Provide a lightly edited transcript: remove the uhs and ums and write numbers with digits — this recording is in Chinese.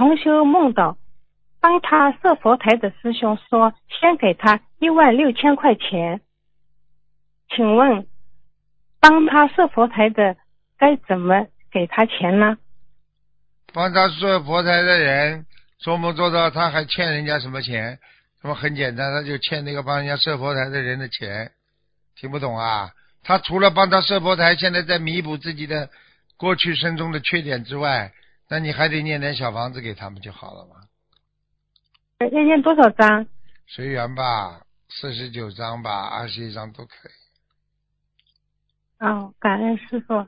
同修梦到帮他设佛台的师兄说先给他16000块钱，请问帮他设佛台的该怎么给他钱呢？ 帮他设佛台的人做梦做到他还欠人家什么钱，那么很简单，他就欠那个帮人家设佛台的人的钱。听不懂啊？他除了帮他设佛台，现在在弥补自己的过去生中的缺点之外，那你还得念点小房子给他们就好了嘛。 要念多少张？ 随缘吧，49张吧，21张都可以。 哦，感恩师父。